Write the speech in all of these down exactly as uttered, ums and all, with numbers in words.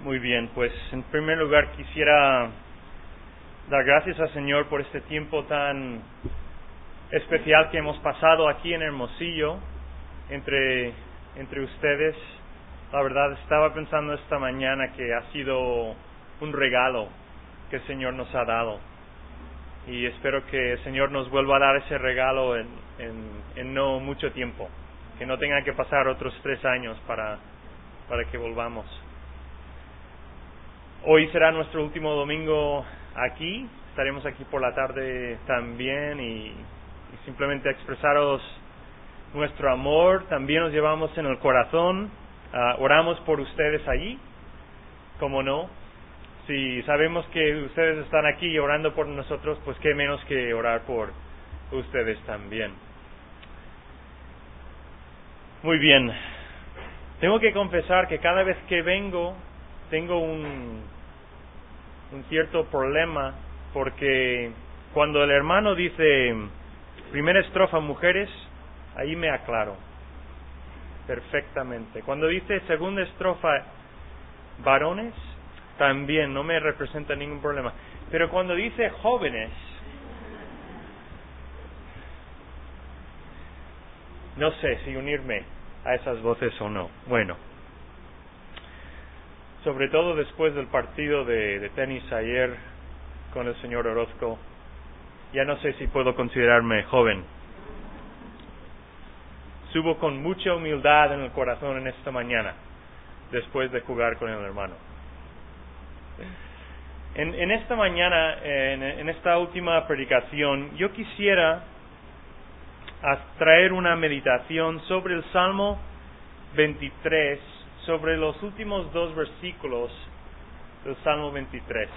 Muy bien, pues en primer lugar quisiera dar gracias al Señor por este tiempo tan especial que hemos pasado aquí en Hermosillo entre, entre ustedes. La verdad, estaba pensando esta mañana que ha sido un regalo que el Señor nos ha dado. Y espero que el Señor nos vuelva a dar ese regalo en, en, en no mucho tiempo. Que no tenga que pasar otros tres años para, para que volvamos. Hoy será nuestro último domingo aquí. Estaremos aquí por la tarde también y, y simplemente expresaros nuestro amor. También nos llevamos en el corazón. Uh, oramos por ustedes allí, como no. Si sabemos que ustedes están aquí orando por nosotros, pues qué menos que orar por ustedes también. Muy bien. Tengo que confesar que cada vez que vengo tengo un, un cierto problema, porque cuando el hermano dice primera estrofa mujeres, ahí me aclaro perfectamente. Cuando dice segunda estrofa varones, también no me representa ningún problema. Pero cuando dice jóvenes, no sé si unirme a esas voces o no. Bueno, sobre todo después del partido de, de tenis ayer con el señor Orozco, ya no sé si puedo considerarme joven. Subo con mucha humildad en el corazón en esta mañana, después de jugar con el hermano. En, en esta mañana, en, en esta última predicación, yo quisiera traer una meditación sobre el Salmo veintitrés, sobre los últimos dos versículos del Salmo veintitrés.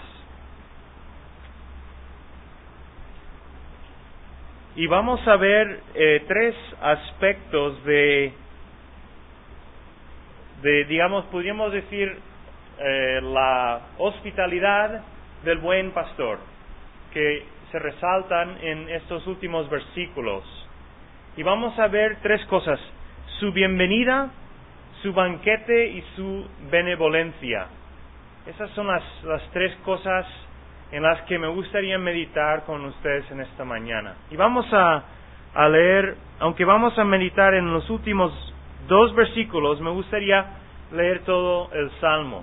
Y vamos a ver eh, tres aspectos de, de, digamos, podríamos decir, eh, la hospitalidad del buen pastor, que se resaltan en estos últimos versículos. Y vamos a ver tres cosas: su bienvenida, su banquete y su benevolencia. Esas son las, las tres cosas en las que me gustaría meditar con ustedes en esta mañana. Y vamos a, a leer, aunque vamos a meditar en los últimos dos versículos, me gustaría leer todo el Salmo.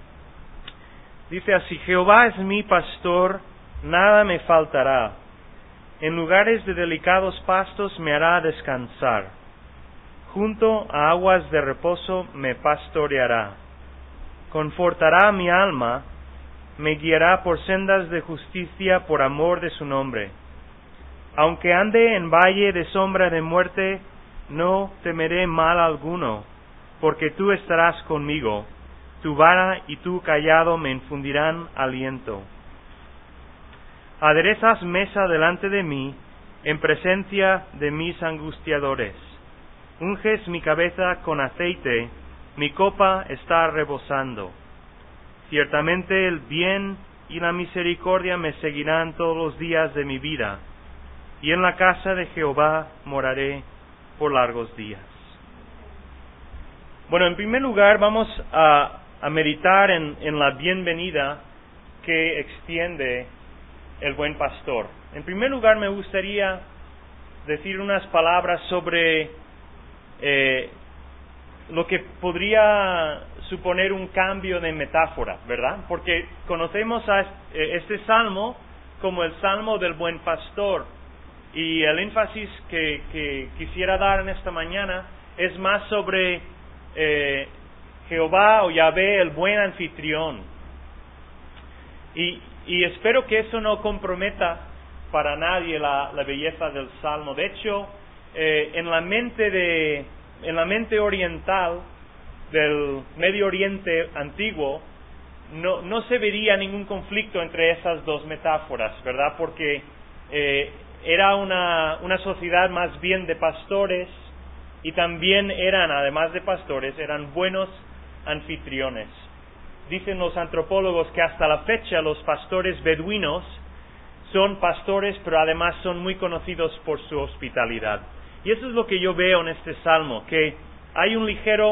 Dice así: Jehová es mi pastor, nada me faltará. En lugares de delicados pastos me hará descansar. Junto a aguas de reposo me pastoreará. Confortará mi alma, me guiará por sendas de justicia por amor de su nombre. Aunque ande en valle de sombra de muerte, no temeré mal alguno, porque tú estarás conmigo. Tu vara y tu cayado me infundirán aliento. Aderezas mesa delante de mí, en presencia de mis angustiadores. Unges mi cabeza con aceite, mi copa está rebosando. Ciertamente el bien y la misericordia me seguirán todos los días de mi vida, y en la casa de Jehová moraré por largos días. Bueno, en primer lugar vamos a, a meditar en, en la bienvenida que extiende el buen pastor. En primer lugar me gustaría decir unas palabras sobre eh, lo que podría suponer un cambio de metáfora, ¿verdad? Porque conocemos a este salmo como el salmo del buen pastor, y el énfasis que, que quisiera dar en esta mañana es más sobre eh, Jehová o Yahvé, el buen anfitrión. Y, y espero que eso no comprometa para nadie la, la belleza del salmo. De hecho, eh, en la mente de en la mente oriental del Medio Oriente antiguo no, no se vería ningún conflicto entre esas dos metáforas, ¿verdad? Porque eh, era una, una sociedad más bien de pastores, y también eran, además de pastores, eran buenos anfitriones. Dicen los antropólogos que hasta la fecha los pastores beduinos son pastores, pero además son muy conocidos por su hospitalidad. Y eso es lo que yo veo en este salmo, que hay un ligero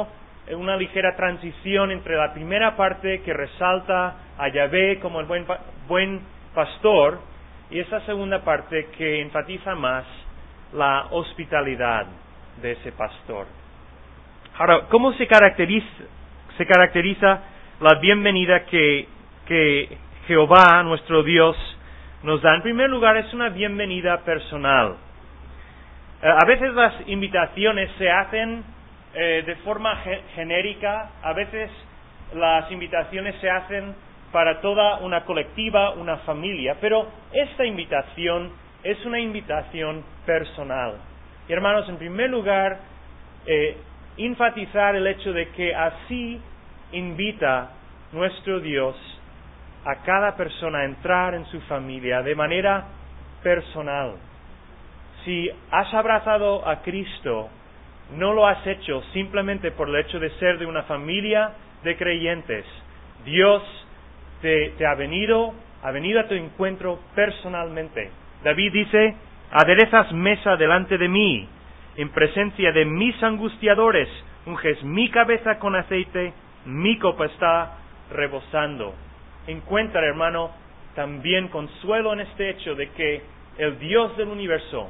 una ligera transición entre la primera parte que resalta a Yahvé como el buen, buen pastor y esa segunda parte que enfatiza más la hospitalidad de ese pastor. Ahora, ¿cómo se caracteriza, se caracteriza la bienvenida que, que Jehová, nuestro Dios, nos da? En primer lugar, es una bienvenida personal. Eh, a veces las invitaciones se hacen eh, de forma ge- genérica, a veces las invitaciones se hacen para toda una colectiva, una familia, pero esta invitación es una invitación personal. Y hermanos, en primer lugar, eh, enfatizar el hecho de que así invita nuestro Dios a cada persona a entrar en su familia de manera personal. Si has abrazado a Cristo, no lo has hecho simplemente por el hecho de ser de una familia de creyentes. Dios te, te ha venido, ha venido a tu encuentro personalmente. David dice, aderezas mesa delante de mí, en presencia de mis angustiadores, unges mi cabeza con aceite, mi copa está rebosando. Encuentra, hermano, también consuelo en este hecho de que el Dios del universo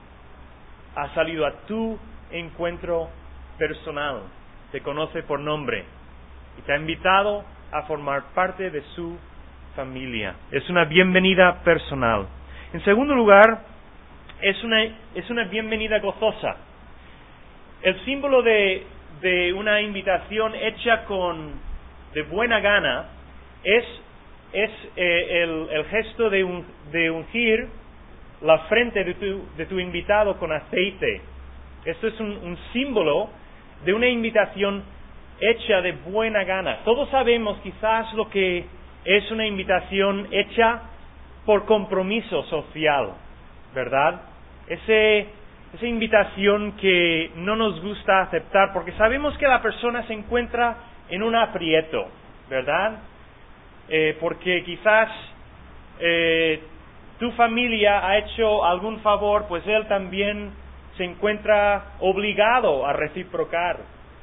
ha salido a tu encuentro personal, te conoce por nombre y te ha invitado a formar parte de su familia. Es una bienvenida personal. En segundo lugar, es una, es una bienvenida gozosa. El símbolo de, de una invitación hecha con de buena gana es, es eh, el, el gesto de, un, de ungir la frente de tu, de tu invitado con aceite. Esto es un, un símbolo de una invitación hecha de buena gana. Todos sabemos quizás lo que es una invitación hecha por compromiso social, ¿verdad? Ese, esa invitación que no nos gusta aceptar porque sabemos que la persona se encuentra en un aprieto, ¿verdad? Eh, porque quizás eh, tu familia ha hecho algún favor, pues él también se encuentra obligado a reciprocar.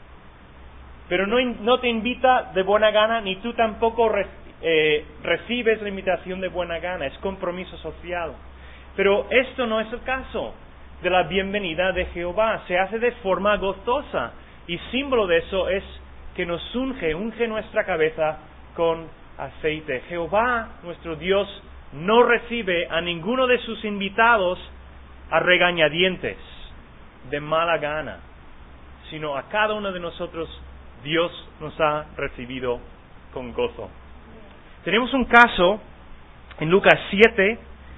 Pero no, no te invita de buena gana, ni tú tampoco re, eh, recibes la invitación de buena gana, es compromiso social. Pero esto no es el caso de la bienvenida de Jehová, se hace de forma gozosa, y símbolo de eso es que nos unge, unge nuestra cabeza con aceite. Jehová, nuestro Dios, no recibe a ninguno de sus invitados a regañadientes, de mala gana, sino a cada uno de nosotros Dios nos ha recibido con gozo. Tenemos un caso en Lucas siete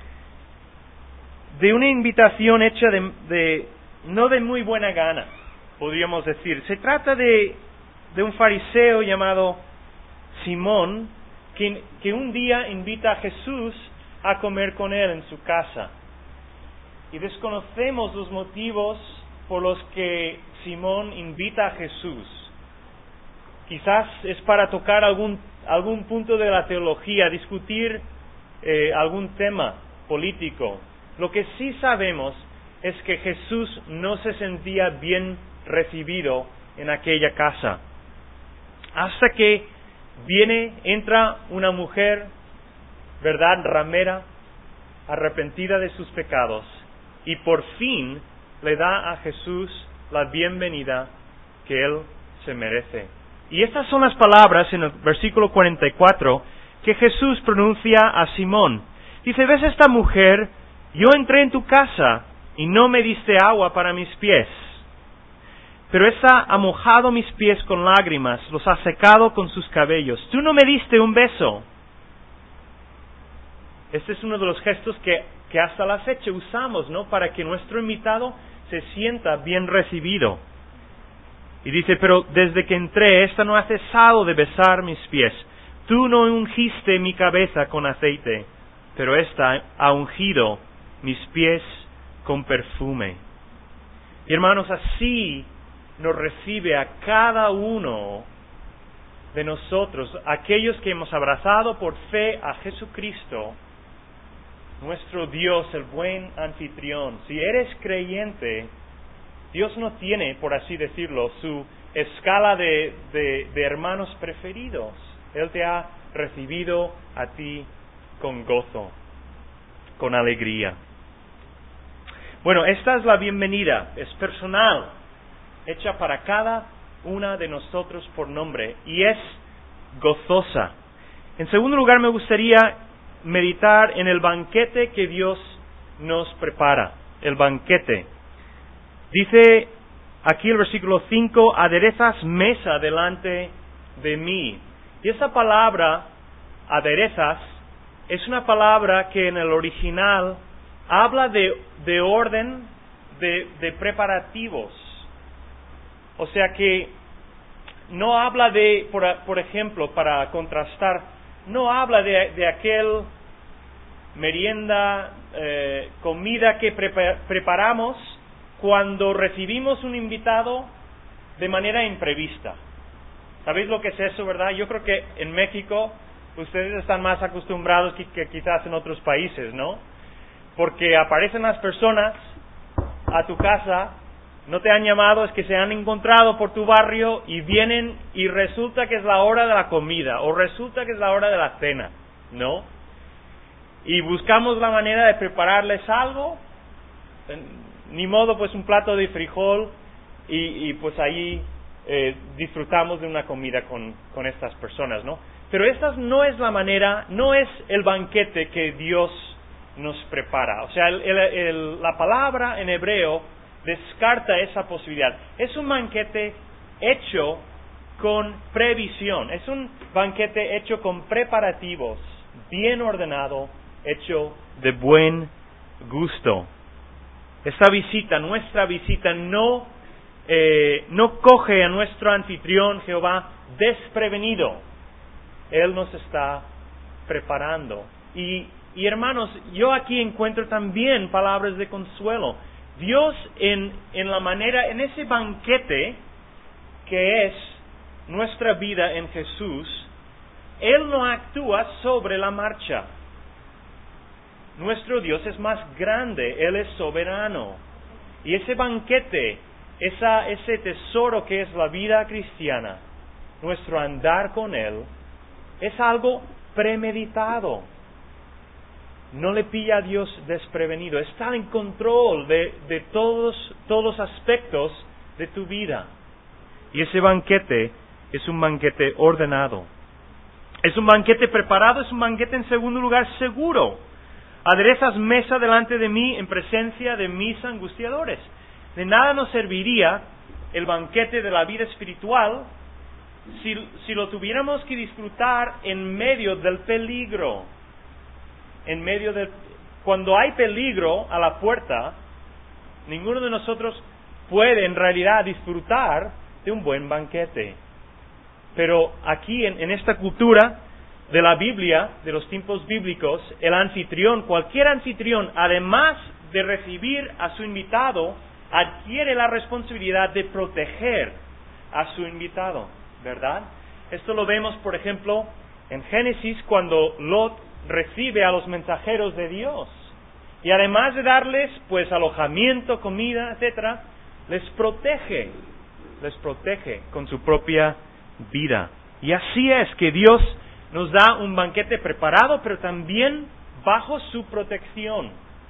de una invitación hecha de, de no de muy buena gana, podríamos decir. Se trata de, de un fariseo llamado Simón, que, que un día invita a Jesús a comer con él en su casa. Y desconocemos los motivos por los que Simón invita a Jesús. Quizás es para tocar algún, algún punto de la teología, discutir eh, algún tema político. Lo que sí sabemos es que Jesús no se sentía bien recibido en aquella casa. Hasta que viene, entra una mujer, ¿verdad?, ramera, arrepentida de sus pecados, y por fin le da a Jesús la bienvenida que él se merece. Y estas son las palabras en el versículo cuarenta y cuatro que Jesús pronuncia a Simón. Dice, ¿ves esta mujer? Yo entré en tu casa y no me diste agua para mis pies, pero esta ha mojado mis pies con lágrimas, los ha secado con sus cabellos. Tú no me diste un beso. Este es uno de los gestos que, que hasta la fecha usamos, ¿no?, para que nuestro invitado se sienta bien recibido. Y dice, pero desde que entré, esta no ha cesado de besar mis pies. Tú no ungiste mi cabeza con aceite, pero esta ha ungido mis pies con perfume. Y hermanos, así nos recibe a cada uno de nosotros, aquellos que hemos abrazado por fe a Jesucristo, nuestro Dios, el buen anfitrión. Si eres creyente, Dios no tiene, por así decirlo, su escala de, de, de hermanos preferidos. Él te ha recibido a ti con gozo, con alegría. Bueno, esta es la bienvenida, es personal, hecha para cada una de nosotros por nombre y es gozosa. En segundo lugar, me gustaría meditar en el banquete que Dios nos prepara, el banquete. Dice aquí el versículo cinco, aderezas mesa delante de mí. Y esa palabra, aderezas, es una palabra que en el original habla de, de orden, de, de preparativos. O sea que no habla de, por, por ejemplo, para contrastar, no habla de, de aquel merienda, eh, comida que prepa- preparamos cuando recibimos un invitado de manera imprevista. ¿Sabéis lo que es eso, verdad? Yo creo que en México ustedes están más acostumbrados que, que quizás en otros países, ¿no? Porque aparecen las personas a tu casa, no te han llamado, es que se han encontrado por tu barrio y vienen y resulta que es la hora de la comida o resulta que es la hora de la cena, ¿no? Y buscamos la manera de prepararles algo, ni modo pues un plato de frijol y, y pues ahí eh, disfrutamos de una comida con, con estas personas, ¿no? Pero esta no es la manera, no es el banquete que Dios nos prepara. O sea, el, el, el, la palabra en hebreo descarta esa posibilidad. Es un banquete hecho con previsión, es un banquete hecho con preparativos, bien ordenado, hecho de buen gusto. Esta visita, nuestra visita, no, eh, no coge a nuestro anfitrión Jehová desprevenido. Él nos está preparando. Y, y hermanos, yo aquí encuentro también palabras de consuelo. Dios en, en la manera, en ese banquete que es nuestra vida en Jesús, Él no actúa sobre la marcha. Nuestro Dios es más grande, Él es soberano. Y ese banquete, esa, ese tesoro que es la vida cristiana, nuestro andar con Él, es algo premeditado. No le pilla a Dios desprevenido. Está en control de, de todos, todos los aspectos de tu vida. Y ese banquete es un banquete ordenado. Es un banquete preparado, es un banquete en segundo lugar seguro. Aderezas mesa delante de mí en presencia de mis angustiadores. De nada nos serviría el banquete de la vida espiritual si, si lo tuviéramos que disfrutar en medio del peligro. En medio de, cuando hay peligro a la puerta, ninguno de nosotros puede en realidad disfrutar de un buen banquete. Pero aquí en, en esta cultura de la Biblia, de los tiempos bíblicos, el anfitrión, cualquier anfitrión, además de recibir a su invitado, adquiere la responsabilidad de proteger a su invitado, ¿verdad? Esto lo vemos, por ejemplo, en Génesis, cuando Lot recibe a los mensajeros de Dios y además de darles pues alojamiento, comida, etcétera, les protege, les protege con su propia vida. Y así es que Dios nos da un banquete preparado, pero también bajo su protección.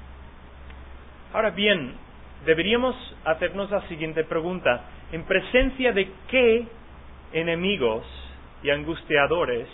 Ahora bien, deberíamos hacernos la siguiente pregunta: ¿en presencia de qué enemigos y angustiadores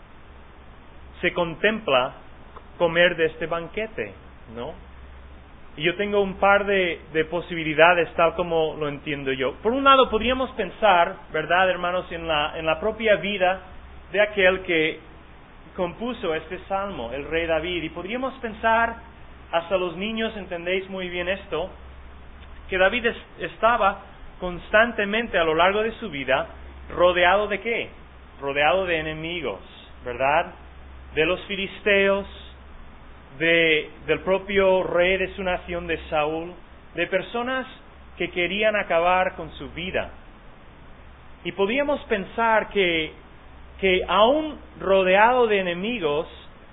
se contempla comer de este banquete, ¿no? Y yo tengo un par de, de posibilidades tal como lo entiendo yo. Por un lado, podríamos pensar, ¿verdad, hermanos?, en la, en la propia vida de aquel que compuso este salmo, el rey David. Y podríamos pensar, hasta los niños entendéis muy bien esto, que David es, estaba constantemente a lo largo de su vida rodeado de ¿qué? Rodeado de enemigos, ¿verdad? De los filisteos, de, del propio rey de su nación, de Saúl, de personas que querían acabar con su vida. Y podríamos pensar que, que aún rodeado de enemigos,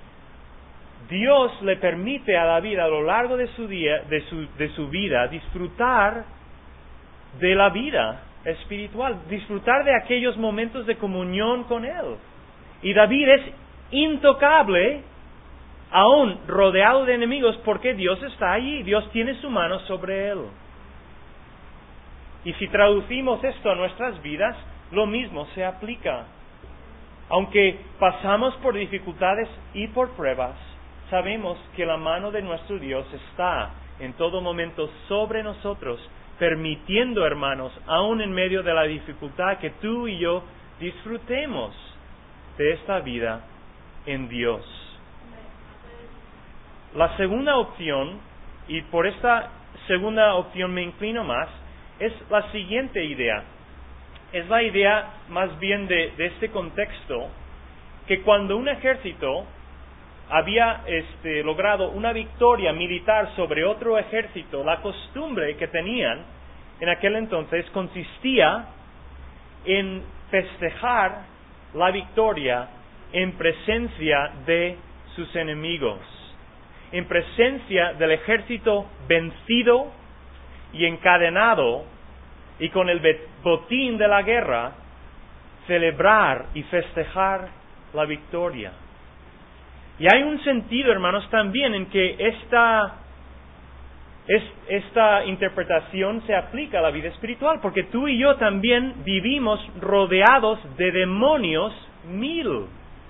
Dios le permite a David a lo largo de su día, de su, de su vida, disfrutar de la vida espiritual, disfrutar de aquellos momentos de comunión con Él. Y David es intocable, aún rodeado de enemigos, porque Dios está allí, Dios tiene su mano sobre él. Y si traducimos esto a nuestras vidas, lo mismo se aplica. Aunque pasamos por dificultades y por pruebas, sabemos que la mano de nuestro Dios está en todo momento sobre nosotros, permitiendo, hermanos, aún en medio de la dificultad, que tú y yo disfrutemos de esta vida en Dios. La segunda opción, y por esta segunda opción me inclino más, es la siguiente idea. Es la idea más bien de, de este contexto, que cuando un ejército había este, logrado una victoria militar sobre otro ejército, la costumbre que tenían en aquel entonces consistía en festejar la victoria en presencia de sus enemigos, en presencia del ejército vencido y encadenado, y con el botín de la guerra, celebrar y festejar la victoria. Y hay un sentido, hermanos, también en que esta, es, esta interpretación se aplica a la vida espiritual, porque tú y yo también vivimos rodeados de demonios mil.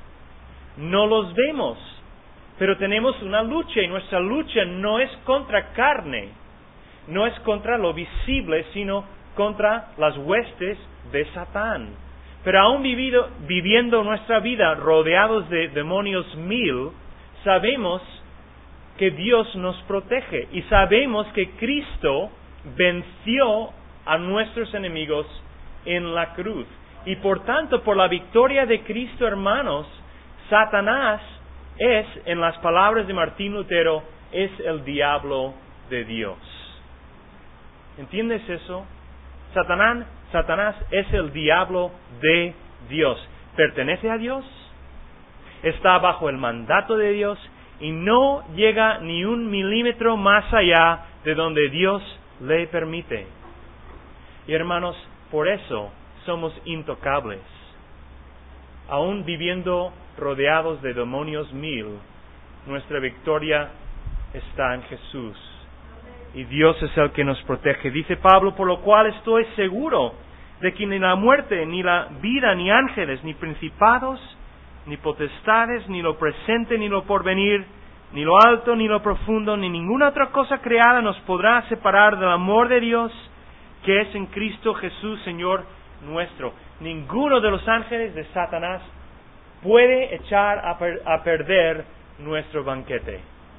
No los vemos, pero tenemos una lucha, y nuestra lucha no es contra carne, no es contra lo visible, sino contra las huestes de Satán. Pero aún vivido, viviendo nuestra vida rodeados de demonios mil, sabemos que Dios nos protege y sabemos que Cristo venció a nuestros enemigos en la cruz. Y por tanto, por la victoria de Cristo, hermanos, Satanás es, en las palabras de Martín Lutero, es el diablo de Dios. ¿Entiendes eso? Satanás, Satanás es el diablo de Dios. Pertenece a Dios, está bajo el mandato de Dios y no llega ni un milímetro más allá de donde Dios le permite. Y hermanos, por eso somos intocables. Aún viviendo rodeados de demonios mil, nuestra victoria está en Jesús. Y Dios es el que nos protege. Dice Pablo, por lo cual estoy seguro de que ni la muerte, ni la vida, ni ángeles, ni principados, ni potestades, ni lo presente, ni lo porvenir, ni lo alto, ni lo profundo, ni ninguna otra cosa creada nos podrá separar del amor de Dios que es en Cristo Jesús, Señor nuestro. Ninguno de los ángeles de Satanás puede echar a, per- a perder nuestro banquete.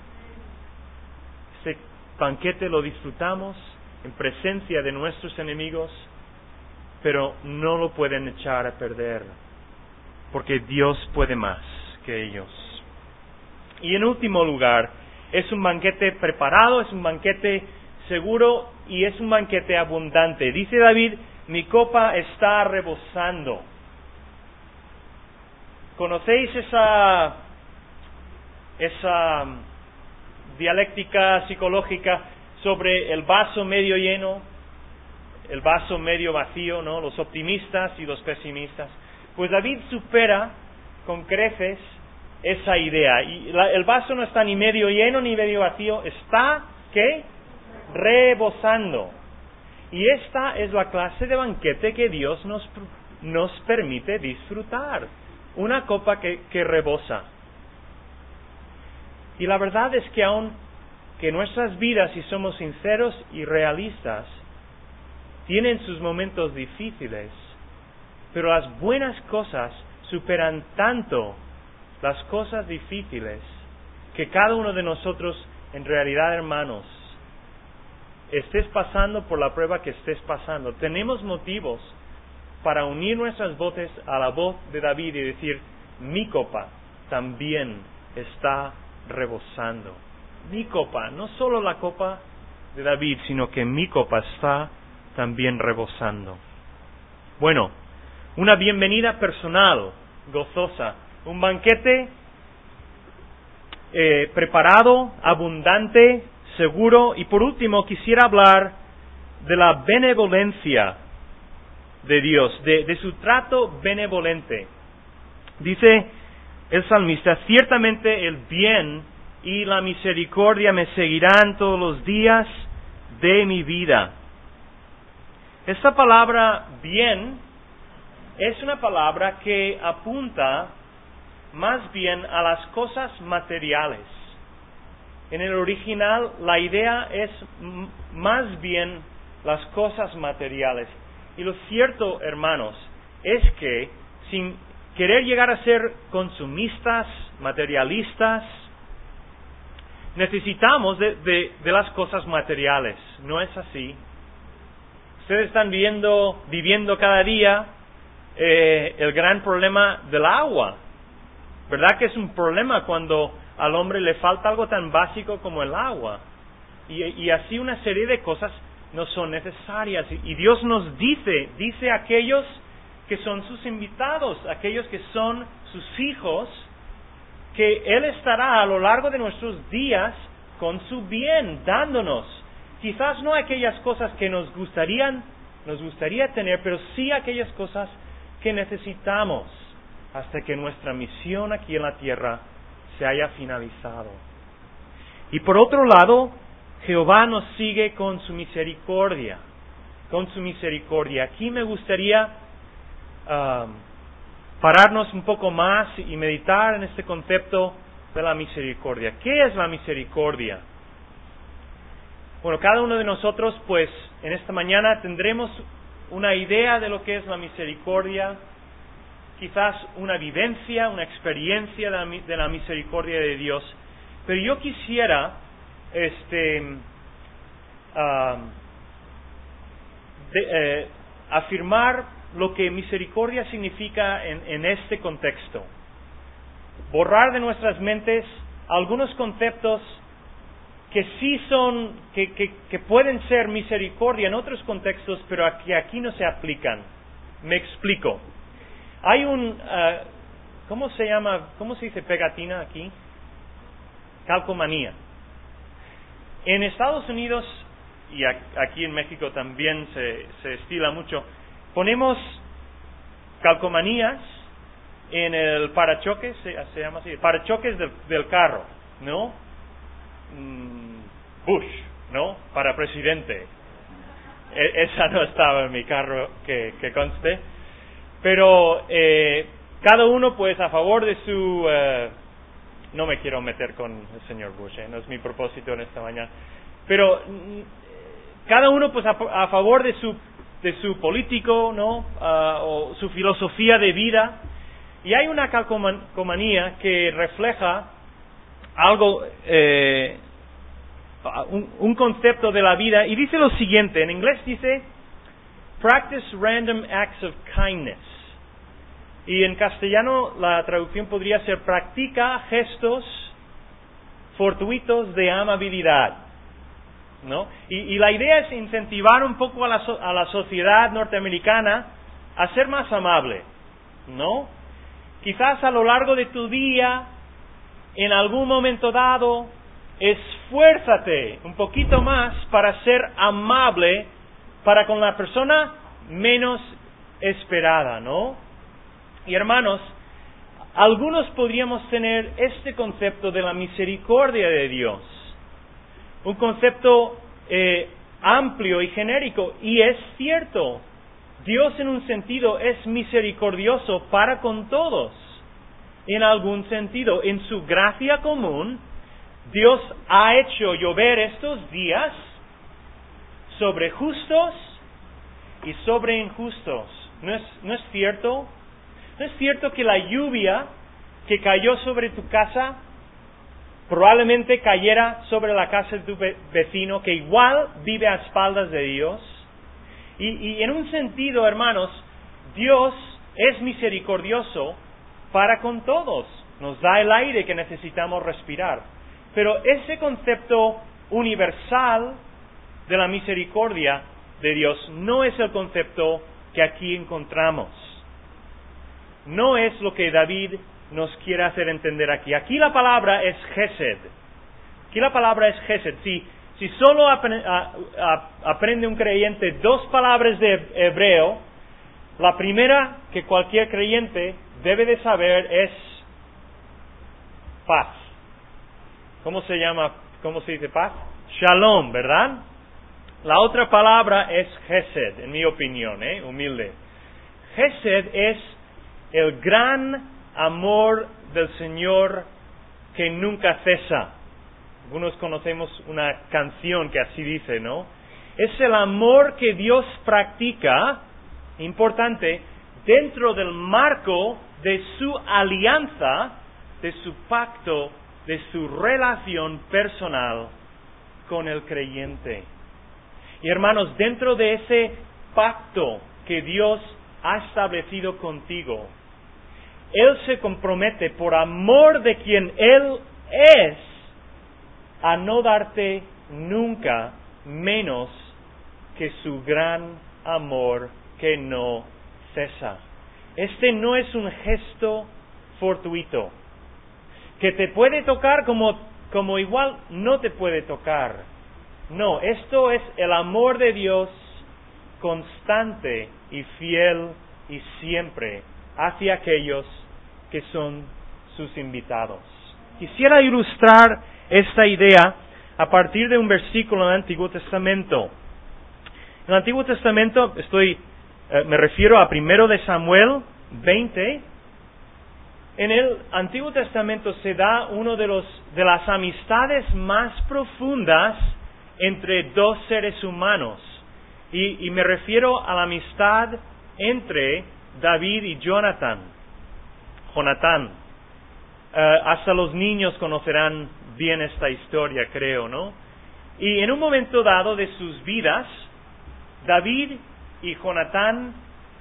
Este banquete lo disfrutamos en presencia de nuestros enemigos, pero no lo pueden echar a perder, porque Dios puede más que ellos. Y en último lugar, es un banquete preparado, es un banquete seguro y es un banquete abundante. Dice David, mi copa está rebosando. ¿Conocéis esa, esa dialéctica psicológica sobre el vaso medio lleno, el vaso medio vacío, ¿no? Los optimistas y los pesimistas? Pues David supera con creces esa idea. Y la, el vaso no está ni medio lleno ni medio vacío, está, ¿qué? Rebosando. Y esta es la clase de banquete que Dios nos, nos permite disfrutar. Una copa que, que rebosa. Y la verdad es que aun que nuestras vidas, si somos sinceros y realistas, tienen sus momentos difíciles, pero las buenas cosas superan tanto las cosas difíciles que cada uno de nosotros, en realidad, hermanos, estés pasando por la prueba que estés pasando, tenemos motivos para unir nuestras voces a la voz de David y decir, mi copa también está rebosando. Mi copa, no solo la copa de David, sino que mi copa está también rebosando. Bueno, una bienvenida personal, gozosa, un banquete eh, preparado, abundante, seguro. Y por último quisiera hablar de la benevolencia de Dios, de, de su trato benevolente. Dice el salmista, ciertamente el bien y la misericordia me seguirán todos los días de mi vida. Esta palabra bien es una palabra que apunta más bien a las cosas materiales. En el original la idea es m- más bien las cosas materiales. Y lo cierto, hermanos, es que sin querer llegar a ser consumistas, materialistas, necesitamos de, de, de las cosas materiales. ¿No es así? Ustedes están viendo, viviendo cada día eh, el gran problema del agua. ¿Verdad que es un problema cuando al hombre le falta algo tan básico como el agua? Y, y así una serie de cosas no son necesarias. Y, y Dios nos dice, dice a aquellos que son sus invitados, aquellos que son sus hijos, que Él estará a lo largo de nuestros días con su bien, dándonos. Quizás no aquellas cosas que nos gustarían, nos gustaría tener, pero sí aquellas cosas que necesitamos hasta que nuestra misión aquí en la tierra se haya finalizado. Y por otro lado, Jehová nos sigue con su misericordia, con su misericordia. Aquí me gustaría um, pararnos un poco más y meditar en este concepto de la misericordia. ¿Qué es la misericordia? Bueno, cada uno de nosotros, pues, en esta mañana tendremos una idea de lo que es la misericordia, quizás una vivencia, una experiencia de la, de la misericordia de Dios. Pero yo quisiera, este, uh, de, eh, afirmar lo que misericordia significa en, en este contexto. Borrar de nuestras mentes algunos conceptos que sí son, que, que, que pueden ser misericordia en otros contextos, pero que aquí no se aplican. Me explico. Hay un, uh, ¿cómo se llama, cómo se dice pegatina aquí? Calcomanía. En Estados Unidos y aquí en México también se, se estila mucho, ponemos calcomanías en el parachoques, se, se llama así, parachoques del, del carro, ¿no? Bush, ¿no? Para presidente. E, esa no estaba en mi carro, que, que conste. Pero eh, cada uno, pues, a favor de su... Eh, no me quiero meter con el señor Bush, ¿eh? No es mi propósito en esta mañana. Pero cada uno, pues, a, a favor de su de su político, ¿no? Uh, o su filosofía de vida. Y hay una calcomanía que refleja algo, eh, un, un concepto de la vida, y dice lo siguiente, en inglés dice, practice random acts of kindness. Y en castellano la traducción podría ser, practica gestos fortuitos de amabilidad, ¿no? Y, y la idea es incentivar un poco a la, so, a la sociedad norteamericana a ser más amable, ¿no? Quizás a lo largo de tu día, en algún momento dado, esfuérzate un poquito más para ser amable para con la persona menos esperada, ¿no? Y hermanos, algunos podríamos tener este concepto de la misericordia de Dios, un concepto eh, amplio y genérico, y es cierto, Dios en un sentido es misericordioso para con todos, en algún sentido, en su gracia común, Dios ha hecho llover estos días sobre justos y sobre injustos. ¿No es, no es cierto? ¿No es cierto que la lluvia que cayó sobre tu casa probablemente cayera sobre la casa de tu vecino que igual vive a espaldas de Dios? Y, y en un sentido, hermanos, Dios es misericordioso para con todos. Nos da el aire que necesitamos respirar. Pero ese concepto universal de la misericordia de Dios no es el concepto que aquí encontramos. No es lo que David nos quiere hacer entender aquí. Aquí la palabra es Gesed. Aquí la palabra es Gesed. Si, si solo aprende, a, a, aprende un creyente dos palabras de hebreo, La primera que cualquier creyente debe de saber es paz. ¿Cómo se llama? ¿Cómo se dice paz? Shalom, ¿verdad? La otra palabra es Hesed, en mi opinión, ¿eh? Humilde. Hesed es el gran amor del Señor que nunca cesa. Algunos conocemos una canción que así dice, ¿no? Es el amor que Dios practica, importante, dentro del marco de su alianza, de su pacto, de su relación personal con el creyente. Y hermanos, dentro de ese pacto que Dios ha establecido contigo, Él se compromete por amor de quien Él es a no darte nunca menos que su gran amor que no cesa. Este no es un gesto fortuito, que te puede tocar como, como igual no te puede tocar. No, esto es el amor de Dios constante y fiel y siempre hacia aquellos que son sus invitados. Quisiera ilustrar esta idea a partir de un versículo del Antiguo Testamento. En el Antiguo Testamento estoy, eh, me refiero a primero de Samuel veinte. En el Antiguo Testamento se da uno de los de las amistades más profundas entre dos seres humanos. Y, y me refiero a la amistad entre David y Jonathan. Jonatán. Uh, hasta los niños conocerán bien esta historia, creo, ¿no? Y en un momento dado de sus vidas, David y Jonatán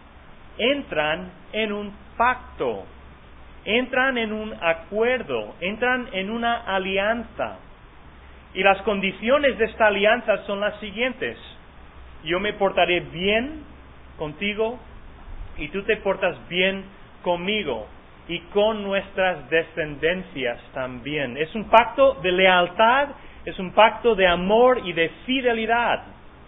entran en un pacto, entran en un acuerdo, entran en una alianza. Y las condiciones de esta alianza son las siguientes: yo me portaré bien contigo y tú te portas bien conmigo y con nuestras descendencias también. Es un pacto de lealtad, es un pacto de amor y de fidelidad.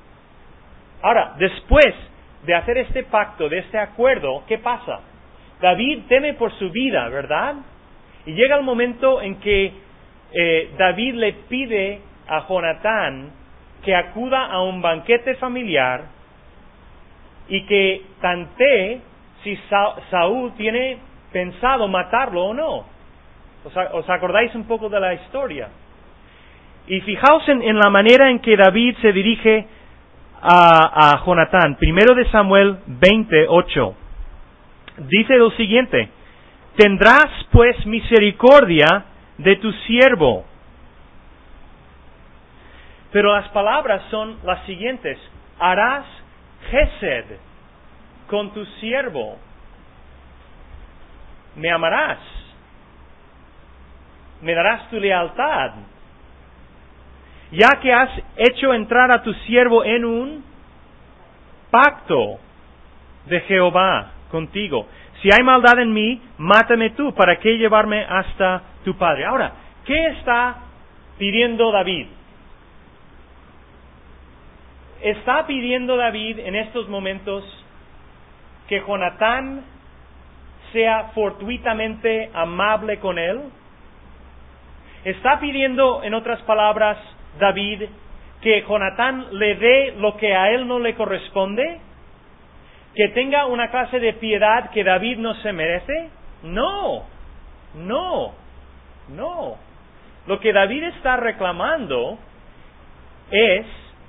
Ahora, después de hacer este pacto, de este acuerdo, ¿qué pasa? David teme por su vida, ¿verdad? Y llega el momento en que eh, David le pide a Jonatán que acuda a un banquete familiar y que tantee si Sa- Saúl tiene pensado matarlo o no. ¿Os, os acordáis un poco de la historia? Y fijaos en, en la manera en que David se dirige a, a Jonatán. Primero de Samuel veintiocho. Dice lo siguiente: tendrás pues misericordia de tu siervo. Pero las palabras son las siguientes: harás Hesed con tu siervo. Me amarás. Me darás tu lealtad. Ya que has hecho entrar a tu siervo en un pacto de Jehová contigo. Si hay maldad en mí, mátame tú. ¿Para qué llevarme hasta tu padre? Ahora, ¿qué está pidiendo David? ¿Está pidiendo David en estos momentos que Jonatán sea fortuitamente amable con él? ¿Está pidiendo, en otras palabras, David, que Jonatán le dé lo que a él no le corresponde? ¿Que tenga una clase de piedad que David no se merece? No, no, no. Lo que David está reclamando es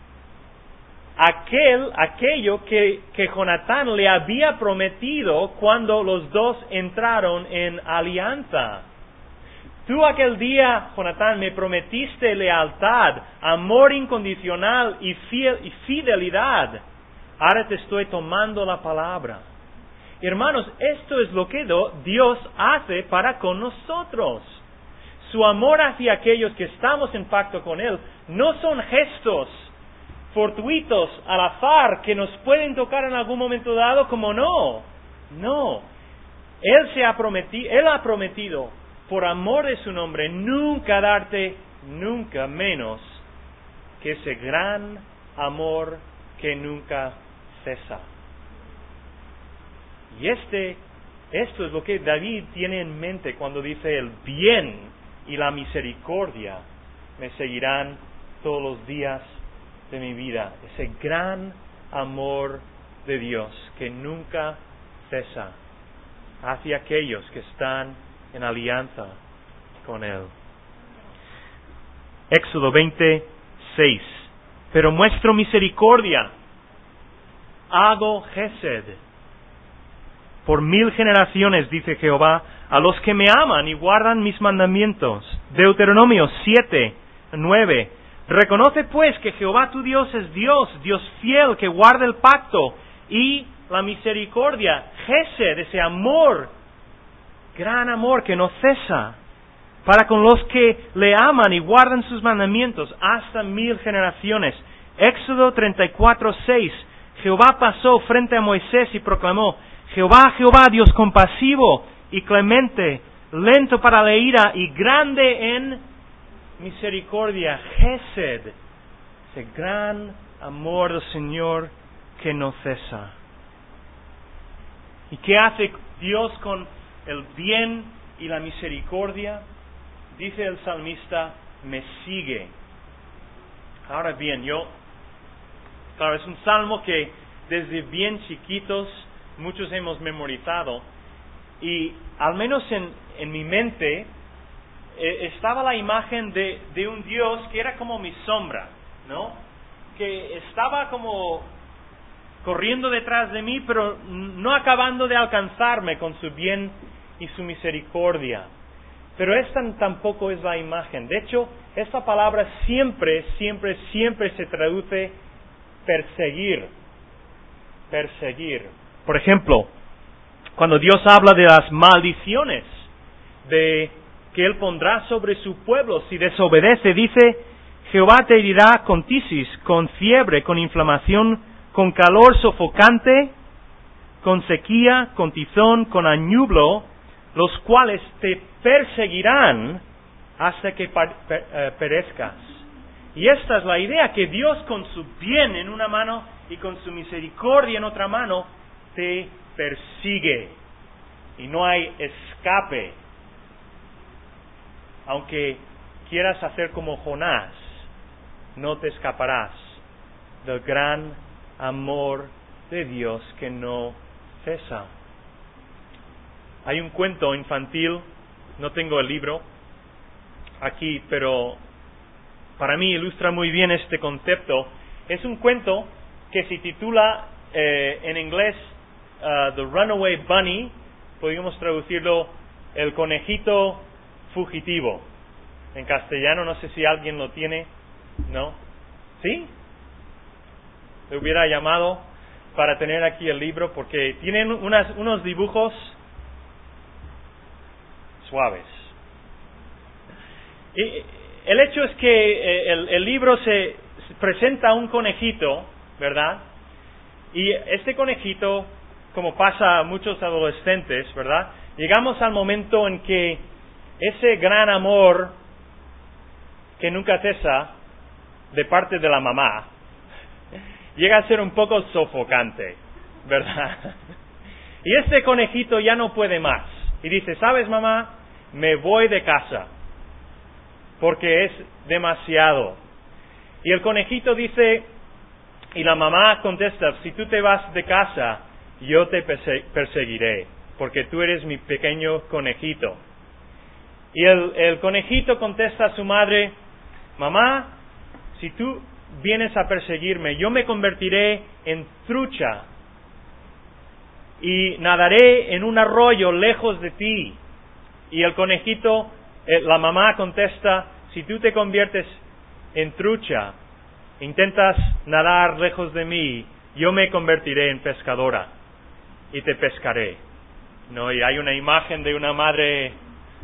aquel, aquello que, que Jonatán le había prometido cuando los dos entraron en alianza. Tú aquel día, Jonatán, me prometiste lealtad, amor incondicional y, fiel, y fidelidad. Ahora te estoy tomando la palabra. Hermanos, esto es lo que Dios hace para con nosotros. Su amor hacia aquellos que estamos en pacto con Él no son gestos fortuitos al azar que nos pueden tocar en algún momento dado, como no. No. Él se ha prometido, Él ha prometido, por amor de su nombre, nunca darte, nunca menos que ese gran amor que nunca cesa. Y este, esto es lo que David tiene en mente cuando dice el bien y la misericordia me seguirán todos los días de mi vida. Ese gran amor de Dios que nunca cesa hacia aquellos que están en alianza con Él. Éxodo veintiséis. Pero muestro misericordia, hago gesed por mil generaciones, dice Jehová, a los que me aman y guardan mis mandamientos. Deuteronomio siete, nueve. Reconoce pues que Jehová tu Dios es Dios, Dios fiel, que guarda el pacto y la misericordia, gesed, ese amor, gran amor que no cesa, para con los que le aman y guardan sus mandamientos hasta mil generaciones. Éxodo treinta y cuatro, seis. Jehová pasó frente a Moisés y proclamó: Jehová, Jehová, Dios compasivo y clemente, lento para la ira y grande en misericordia, gesed, ese gran amor del Señor que no cesa. ¿Y qué hace Dios con el bien y la misericordia? Dice el salmista: me sigue. Ahora bien, yo, claro, es un salmo que desde bien chiquitos muchos hemos memorizado, y al menos en, en mi mente eh, estaba la imagen de, de un Dios que era como mi sombra, ¿no? Que estaba como corriendo detrás de mí, pero no acabando de alcanzarme con su bien y su misericordia. Pero esta tampoco es la imagen. De hecho, esta palabra siempre, siempre, siempre se traduce perseguir. Perseguir. Por ejemplo, cuando Dios habla de las maldiciones de que Él pondrá sobre su pueblo si desobedece, dice: Jehová te herirá con tisis, con fiebre, con inflamación, con calor sofocante, con sequía, con tizón, con añublo, los cuales te perseguirán hasta que perezcas. Y esta es la idea, que Dios con su bien en una mano y con su misericordia en otra mano te persigue. Y no hay escape. Aunque quieras hacer como Jonás, no te escaparás del gran amor de Dios que no cesa. Hay un cuento infantil, no tengo el libro aquí, pero para mí ilustra muy bien este concepto. Es un cuento que se titula eh, en inglés uh, The Runaway Bunny, podríamos traducirlo El conejito fugitivo. En castellano, no sé si alguien lo tiene, ¿no? ¿Sí? Le hubiera llamado para tener aquí el libro, porque tienen unas, unos dibujos suaves. Y el hecho es que el, el libro se, se presenta a un conejito, ¿verdad? Y este conejito, como pasa a muchos adolescentes, ¿verdad? Llegamos al momento en que ese gran amor que nunca cesa de parte de la mamá llega a ser un poco sofocante, ¿verdad? Y este conejito ya no puede más y dice: ¿sabes, mamá? Me voy de casa porque es demasiado. Y el conejito dice, y la mamá contesta: si tú te vas de casa, yo te perseguiré, porque tú eres mi pequeño conejito. Y el, el conejito contesta a su madre: mamá, si tú vienes a perseguirme, yo me convertiré en trucha y nadaré en un arroyo lejos de ti. Y el conejito, eh, la mamá contesta: si tú te conviertes en trucha, intentas nadar lejos de mí, yo me convertiré en pescadora y te pescaré. No, y hay una imagen de una madre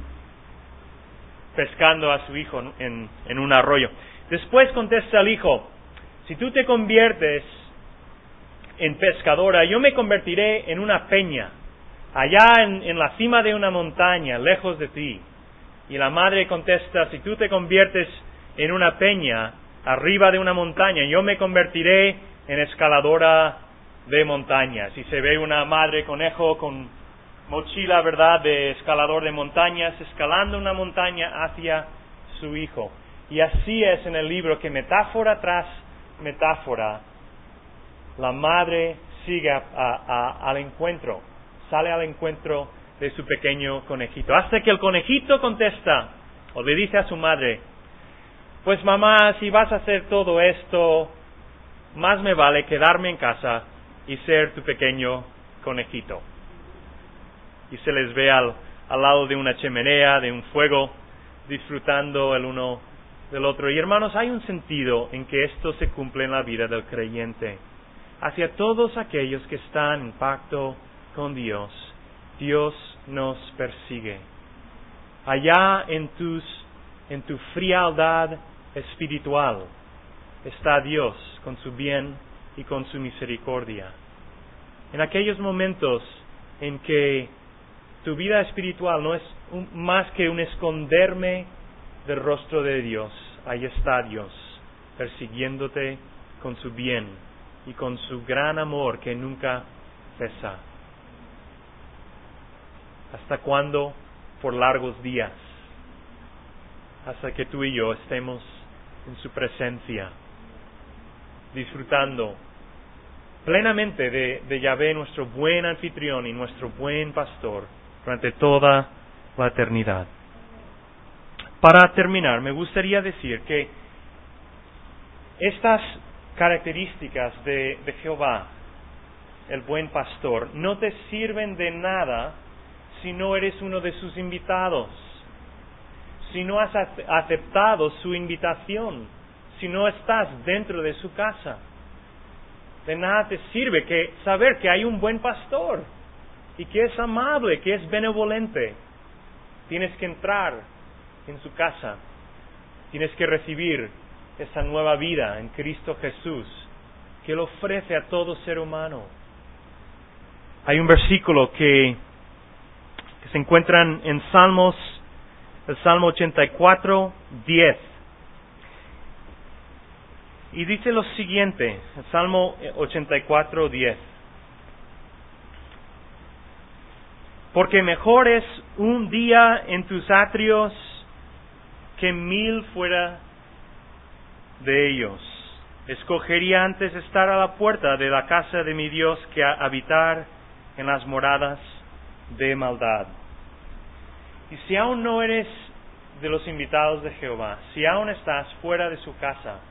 pescando a su hijo en, en un arroyo. Después contesta el hijo: si tú te conviertes en pescadora, yo me convertiré en una peña, allá en, en la cima de una montaña, lejos de ti. Y la madre contesta: si tú te conviertes en una peña, arriba de una montaña, yo me convertiré en escaladora de montañas. Y se ve una madre conejo con mochila, ¿verdad?, de escalador de montañas, escalando una montaña hacia su hijo. Y así es en el libro, que metáfora tras metáfora, la madre sigue a, a, a, al encuentro, sale al encuentro de su pequeño conejito, hasta que el conejito contesta, o le dice a su madre: pues mamá, si vas a hacer todo esto, más me vale quedarme en casa y ser tu pequeño conejito. Y se les ve al, al lado de una chimenea, de un fuego, disfrutando el uno del otro. Y hermanos, hay un sentido en que esto se cumple en la vida del creyente. Hacia todos aquellos que están en pacto con Dios, Dios nos persigue. Allá en tus, en tu frialdad espiritual está Dios con su bien y con su misericordia. En aquellos momentos en que tu vida espiritual no es un, más que un esconderme del rostro de Dios, ahí está Dios persiguiéndote con su bien y con su gran amor que nunca cesa. ¿Hasta cuándo? Por largos días, hasta que tú y yo estemos en su presencia, disfrutando plenamente de, de Yahvé, nuestro buen anfitrión y nuestro buen pastor, durante toda la eternidad. Para terminar, me gustaría decir que estas características de, de Jehová, el buen pastor, no te sirven de nada si no eres uno de sus invitados, si no has aceptado su invitación, si no estás dentro de su casa. De nada te sirve que saber que hay un buen pastor y que es amable, que es benevolente. Tienes que entrar en su casa, tienes que recibir esa nueva vida en Cristo Jesús que Él ofrece a todo ser humano. Hay un versículo que, que se encuentra en Salmos, el Salmo ochenta y cuatro, diez. Y dice lo siguiente, el Salmo ochenta y cuatro, diez. Porque mejor es un día en tus atrios que mil fuera de ellos. Escogería antes estar a la puerta de la casa de mi Dios que habitar en las moradas de maldad. Y si aún no eres de los invitados de Jehová, si aún estás fuera de su casa,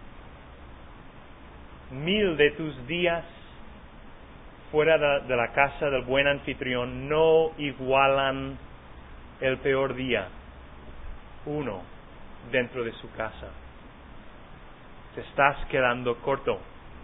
mil de tus días fuera de, de la casa del buen anfitrión no igualan el peor día, uno dentro de su casa. Te estás quedando corto.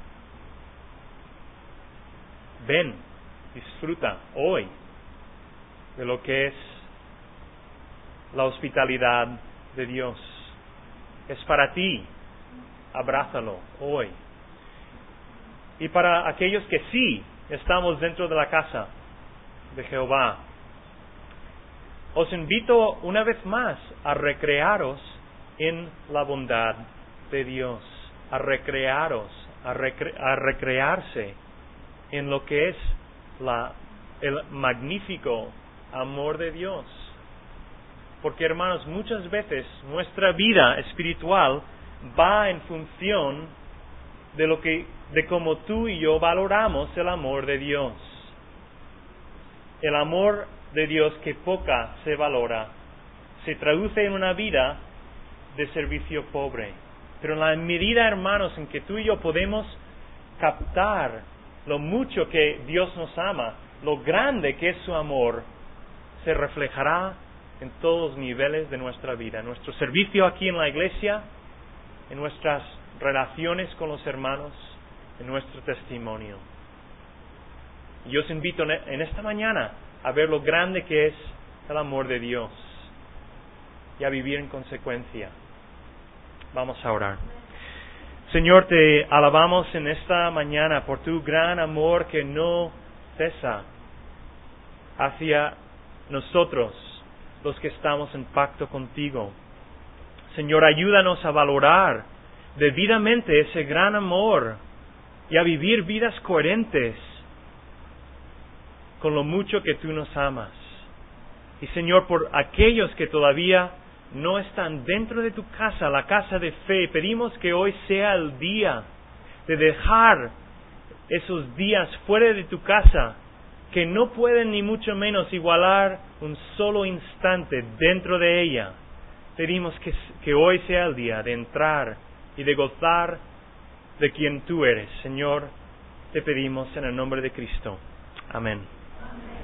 Ven, disfruta hoy de lo que es la hospitalidad de Dios. Es para ti, abrázalo hoy. Y para aquellos que sí estamos dentro de la casa de Jehová, os invito una vez más a recrearos en la bondad de Dios, a recrearos, a, recre- a recrearse en lo que es la, el magnífico amor de Dios. Porque, hermanos, muchas veces nuestra vida espiritual va en función de lo que, de cómo tú y yo valoramos el amor de Dios. El amor de Dios que poca se valora, se traduce en una vida de servicio pobre. Pero en la medida, hermanos, en que tú y yo podemos captar lo mucho que Dios nos ama, lo grande que es su amor, se reflejará en todos los niveles de nuestra vida, en nuestro servicio aquí en la iglesia, en nuestras relaciones con los hermanos, en nuestro testimonio. Y os invito en esta mañana a ver lo grande que es el amor de Dios y a vivir en consecuencia. Vamos a orar. Señor, te alabamos en esta mañana por tu gran amor que no cesa hacia nosotros, los que estamos en pacto contigo. Señor, ayúdanos a valorar debidamente ese gran amor y a vivir vidas coherentes con lo mucho que tú nos amas. Y Señor, por aquellos que todavía no están dentro de tu casa, la casa de fe, pedimos que hoy sea el día de dejar esos días fuera de tu casa, que no pueden ni mucho menos igualar un solo instante dentro de ella. Pedimos que, que hoy sea el día de entrar y de gozar de quien tú eres. Señor, te pedimos en el nombre de Cristo. Amén.